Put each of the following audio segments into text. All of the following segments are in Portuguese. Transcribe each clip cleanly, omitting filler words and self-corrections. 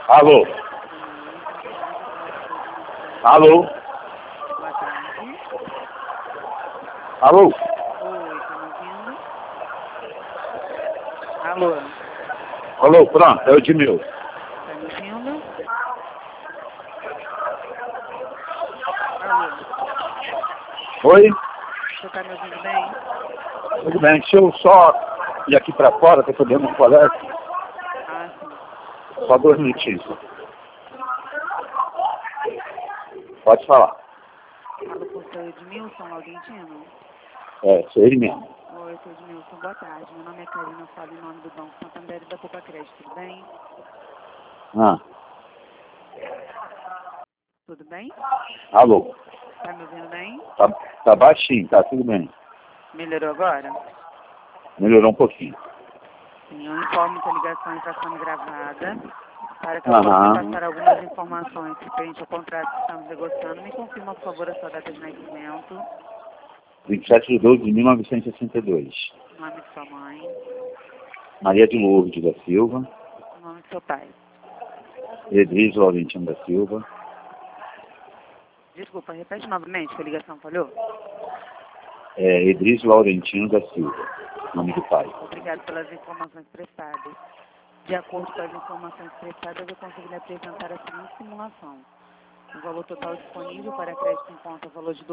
Alô? Alô? Boa tarde. Alô? Oi, tá me ouvindo? Alô, Alô, pronto, é o Edmilson. tá me ouvindo? Alô, Oi? você tá me ouvindo bem? Tudo bem, deixa eu só ir aqui pra fora, que eu tô dentro do colégio. Ah, sim. Só 2 minutinhos. Pode falar. Falo com o seu Edmilson Laurentino. É, sou ele mesmo. Oi, seu Edmilson, boa tarde. Meu nome é Karina, eu falo em nome do Banco Santander e da Copa Crédito, tudo bem? Ah, Tudo bem? alô? Tá me ouvindo bem? Tá baixinho, tá tudo bem. Melhorou agora? Melhorou um pouquinho. Sim, eu informo que a ligação está sendo gravada para que eu possa passar algumas informações referente ao contrato que estamos negociando. Me confirma, por favor, a sua data de nascimento, 27 de 12 de 1962. o nome de sua mãe, Maria de Lourdes da Silva. o nome do seu pai. Edris Laurentino da Silva. Desculpa, repete novamente que a ligação falhou. Edris Laurentino da Silva. Nome do pai. Obrigado pelas informações prestadas. De acordo com as informações prestadas, eu consegui lhe apresentar a seguinte simulação. O valor total disponível para crédito em conta é o valor de R$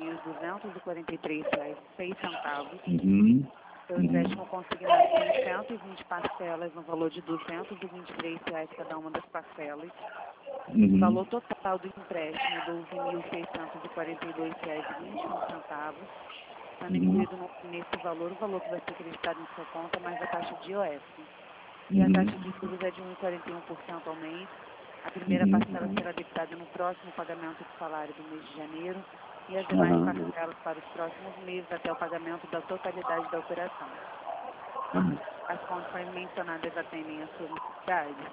12.243,06. Uhum. Seu empréstimo consignado tem 120 parcelas no valor de R$ 223 cada uma das parcelas. O valor total do empréstimo é R$ 12.642,21. Sendo incluído nesse valor o valor que vai ser acreditado em sua conta, mais a taxa de IOF. E a taxa de juros é de 1,41% ao mês. A primeira parcela será debitada no próximo pagamento do salário do mês de janeiro e as demais parcelas para os próximos meses até o pagamento da totalidade da operação. As condições mencionadas atendem às suas necessidades?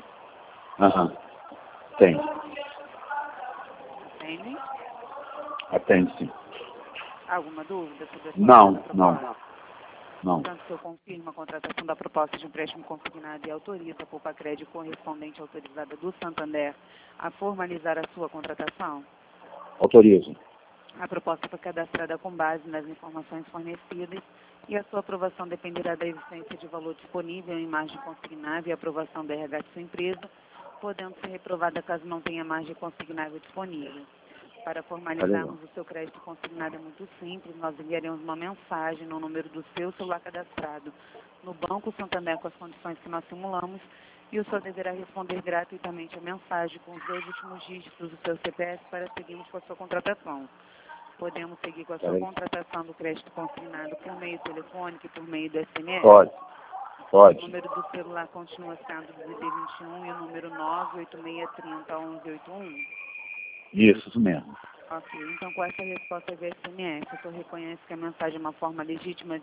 Tem. Atendem? Atende sim. Alguma dúvida sobre a sua proposta? Não. Portanto, o senhor confirma a contratação da proposta de empréstimo consignado e autoriza a Poupa Crédito correspondente autorizada do Santander a formalizar a sua contratação? Autorizo. A proposta foi cadastrada com base nas informações fornecidas e a sua aprovação dependerá da existência de valor disponível em margem consignável e aprovação da RH de sua empresa, podendo ser reprovada caso não tenha margem consignável disponível. Para formalizarmos o seu crédito consignado é muito simples, nós enviaremos uma mensagem no número do seu celular cadastrado no Banco Santander com as condições que nós simulamos e o senhor deverá responder gratuitamente a mensagem com os 2 últimos dígitos do seu CPF para seguirmos com a sua contratação. Podemos seguir com a sua contratação do crédito consignado por meio telefônico e por meio do SMS? Pode. O número do celular continua sendo o DD21 e o número 986301181? Isso mesmo. Ok, então com essa resposta via SMS, o senhor reconhece que a mensagem é uma forma legítima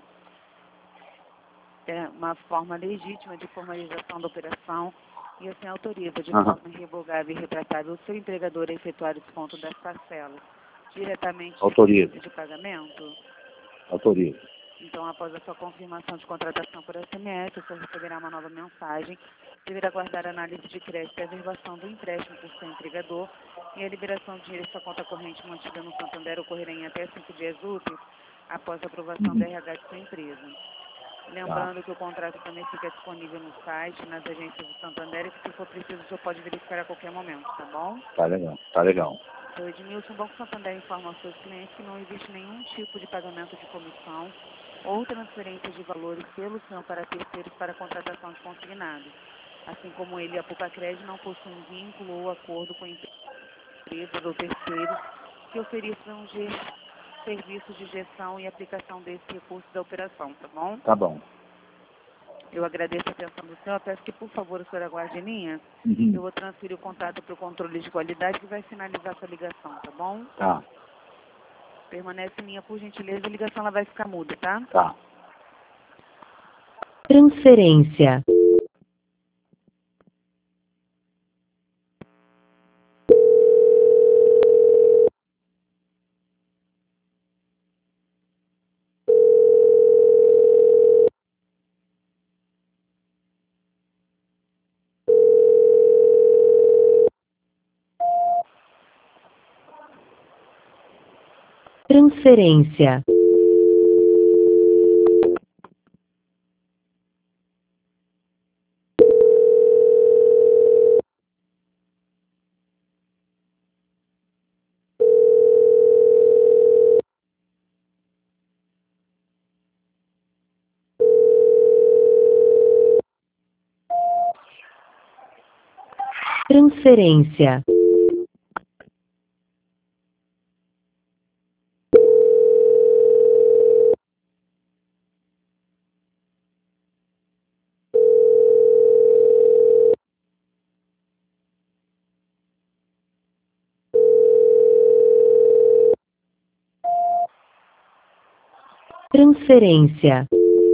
de formalização da operação e assim autoriza de forma irrevogável e retratável o seu empregador a efetuar o desconto das parcelas diretamente de pagamento? Autorizo. Então, após a sua confirmação de contratação por SMS, o senhor receberá uma nova mensagem, deverá aguardar a análise de crédito e a averbação do empréstimo por seu empregador e a liberação de dinheiro em sua conta corrente mantida no Santander ocorrerá em até 5 dias úteis após a aprovação da RH de sua empresa. Lembrando que o contrato também fica disponível no site, nas agências do Santander e que, se for preciso, o senhor pode verificar a qualquer momento, tá bom? Tá legal. Seu Edmilson, o Banco Santander informa aos seus clientes que não existe nenhum tipo de pagamento de comissão ou transferência de valores pelo senhor para terceiros para a contratação de consignados. Assim como ele e a Poupa Crédito não possuem vínculo ou acordo com empresas ou terceiros que ofereçam serviços de gestão e aplicação desse recurso da operação, tá bom? Tá bom. Eu agradeço a atenção do senhor. Peço que, por favor, o senhor aguarde em linha. Eu vou transferir o contato para o controle de qualidade que vai finalizar sua ligação, tá bom? Tá. Permanece em linha, por gentileza. A ligação ela vai ficar muda, tá? Tá. Transferência. Transferência. Transferência. Transferência.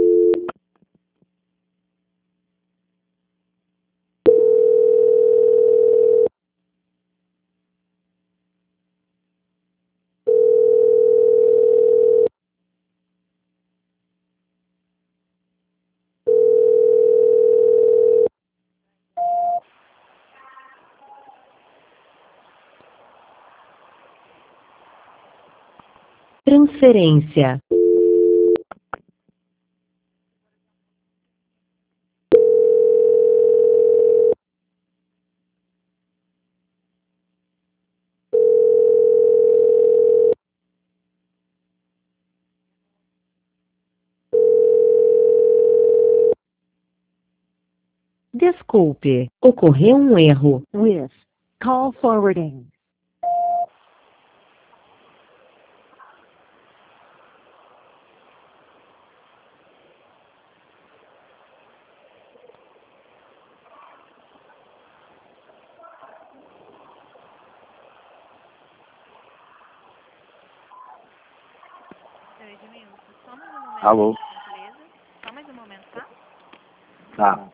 Transferência. Desculpe, ocorreu um erro. With call forwarding. Seu Edmilson, só mais um momento, Alô? por gentileza. Só mais um momento, tá? Tá.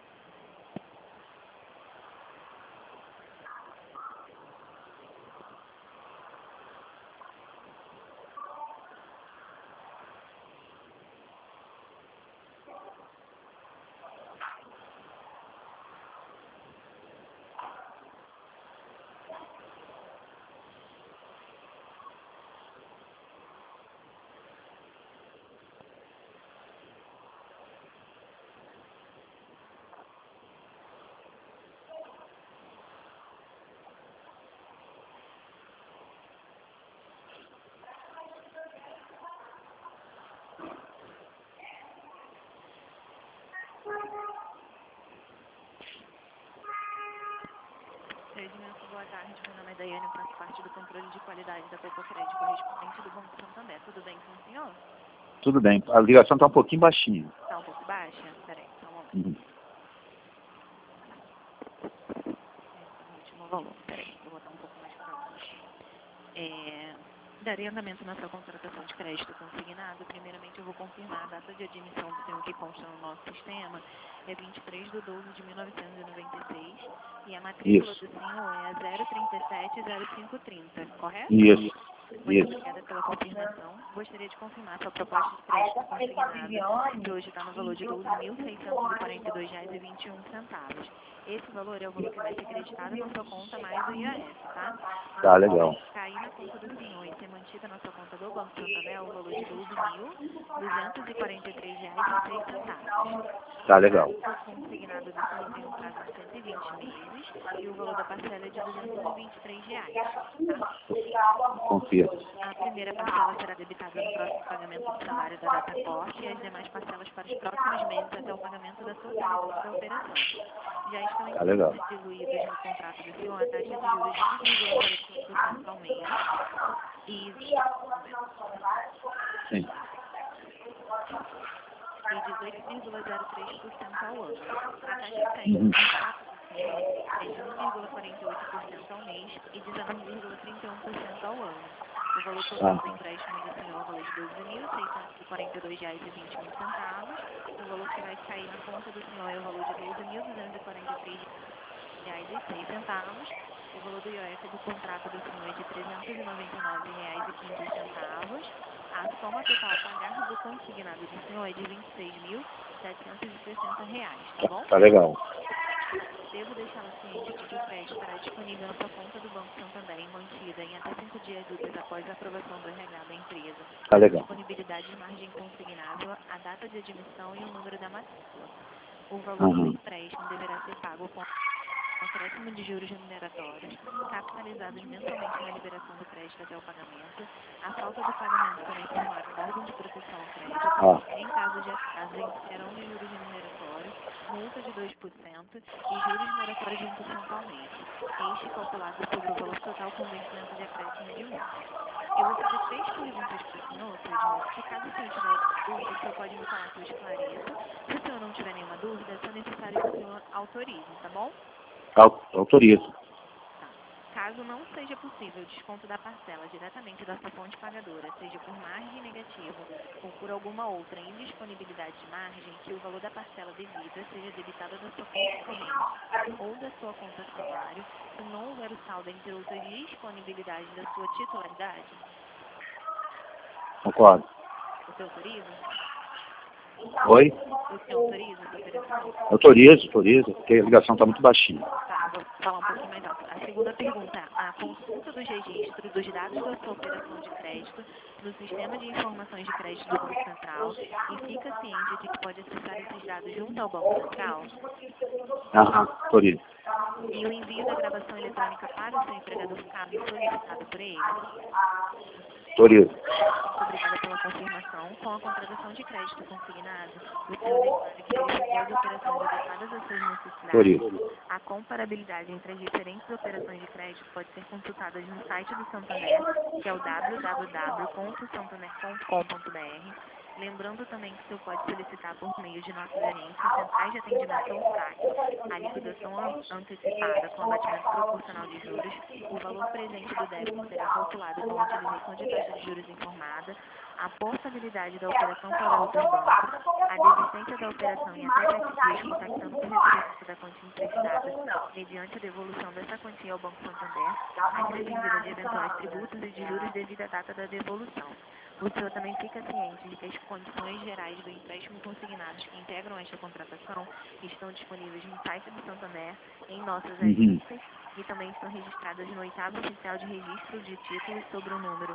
Seu Edmilson, boa tarde. Meu nome é Daiane, eu faço parte do controle de qualidade da Copa Crédito correspondente do Banco Santander. Tudo bem com o senhor? Tudo bem. A ligação está um pouquinho baixinha. Está um pouco baixa? Peraí, só um momento. Uhum. Esse é o último volume. Peraí, vou botar um pouco mais próximo. Daria andamento na sua contratação de crédito consignado. Primeiramente, eu vou confirmar a data de admissão do senhor que consta no nosso sistema. É 23/12/1996 e a matrícula Isso. do senhor é 0370530, correto? Isso. Muito Isso. obrigada pela confirmação. Gostaria de confirmar sua proposta de crédito consignada, que hoje está no valor de R$ 12.642,21. Esse valor é o valor que vai ser creditado na sua conta mais o IAS, tá? Tá legal. Cair na conta do senhor e ser mantida na sua conta do Banco Santander é o valor de R$ 12.243,06. Tá legal. O consignado do senhor tem um prazo de 120 meses e o valor da parcela é de R$ 223, tá? Confia. A primeira parcela será debitada no próximo pagamento do salário da data corte e as demais parcelas para os próximos meses até o pagamento da totalidade da operação. Já estão Tá legal. diluídos no contrato do senhor a taxa de juros de 1,48% ao mês e Sim. 18,03% ao ano. A taxa CEN Uhum. do contrato do senhor é de 1,48% ao mês e 19,31% ao ano. O valor total do empréstimo do senhor é o valor de R$ 12.642,21. O valor que vai cair na conta do senhor é o valor de R$ 12.243,06. O valor do IOF do contrato do senhor é de R$ 399,15. A soma total a pagar do consignado do senhor é de R$ 26.760, tá bom? Tá legal. Devo deixá-lo ciente de que o crédito estará disponível na sua conta do Banco Santander e mantida em até 5 dias dias úteis após a aprovação do RH da empresa. Tá legal. Disponibilidade de margem consignável, a data de admissão e o número da matrícula. O valor do empréstimo deverá ser pago com acréscimo de juros remuneratórios, capitalizados mensalmente na liberação do crédito até o pagamento. A falta do pagamento será informada ao órgão de proteção ao crédito. Em caso de atraso, iniciarão de juros remuneratórios, multa de 2% e juros moratórios de 1% ao mês. Este calculado sobre o valor total com vencimento de acréscimo de multa. Eu vou fazer 3 perguntas para o senhor, seu Edmilson, que caso o senhor tiver alguma dúvida, o senhor pode me falar que eu esclareço. Se o senhor não tiver nenhuma dúvida, é necessário que o senhor autorize, tá bom? Autorizo. Tá. Caso não seja possível o desconto da parcela diretamente da sua fonte pagadora, seja por margem negativa ou por alguma outra indisponibilidade de margem, que o valor da parcela devida seja debitado da sua conta corrente ou da sua conta salário, se não houver o saldo entre outras disponibilidades da sua titularidade. Concordo. Você autoriza? Oi? Você autoriza essa operação? Autorizo, porque a ligação está muito baixinha. Tá, vou falar um pouquinho mais alto. A segunda pergunta, a consulta dos registros dos dados da sua operação de crédito no Sistema de Informações de Crédito do Banco Central e fica ciente de que pode acessar esses dados junto ao Banco Central? Autorizo. E o envio da gravação eletrônica para o seu empregador cabe solicitado por ele? Autorizo. Muito obrigada pela confirmação. Com a contratação de crédito consignado, o senhor declara que verificou as operações adequadas às suas necessidades. Autorizo. A comparabilidade entre as diferentes operações de crédito pode ser consultada no site do Santander, que é o www.santander.com.br. Lembrando também que o senhor pode solicitar por meio de nossas agências, centrais de atendimento ou SAC, a liquidação antecipada com abatimento proporcional de juros. O valor presente do débito será calculado com a utilização de taxa de juros informada, a portabilidade da operação para outros bancos, a desistência da operação e até 7 dias contactando o recebimento da quantia emprestada, mediante a devolução dessa quantia ao Banco Santander, a reduzida de eventuais tributos e de juros devido à data da devolução. O senhor também fica ciente de que as condições gerais do empréstimo consignados que integram esta contratação estão disponíveis no site do Santander, em nossas agências, e também estão registradas no 8º Oficial de Registro de Títulos sobre o número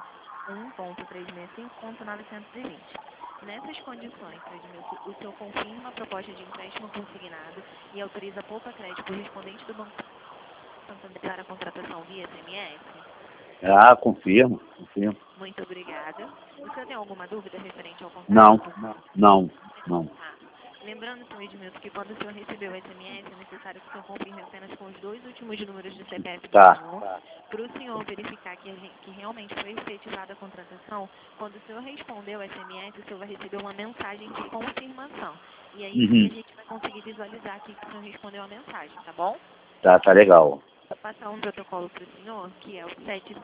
1.365.920. Nessas condições, Edmilson, o senhor confirma a proposta de empréstimo consignado e autoriza a poupa crédito correspondente do Banco Santander para a contratação via SMS? Confirmo. Muito obrigada. O senhor tem alguma dúvida referente ao contrato? Não. Tá. Lembrando, senhor Edmilson, que quando o senhor recebeu o SMS, é necessário que o senhor confirme apenas com os 2 últimos números do CPF do senhor, para o senhor verificar que realmente foi efetivada a contratação. Quando o senhor respondeu o SMS, o senhor vai receber uma mensagem de confirmação. E aí sim, a gente vai conseguir visualizar aqui que o senhor respondeu a mensagem, tá bom? Tá legal. Vou passar um protocolo para o senhor, que é o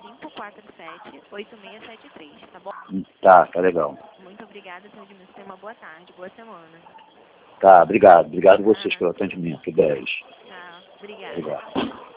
7547-8673, tá bom? Tá legal. Muito obrigada, senhor Edmilson. Tenha uma boa tarde, boa semana. Tá, obrigado. Obrigado a vocês pelo atendimento. 10. Tá, obrigada.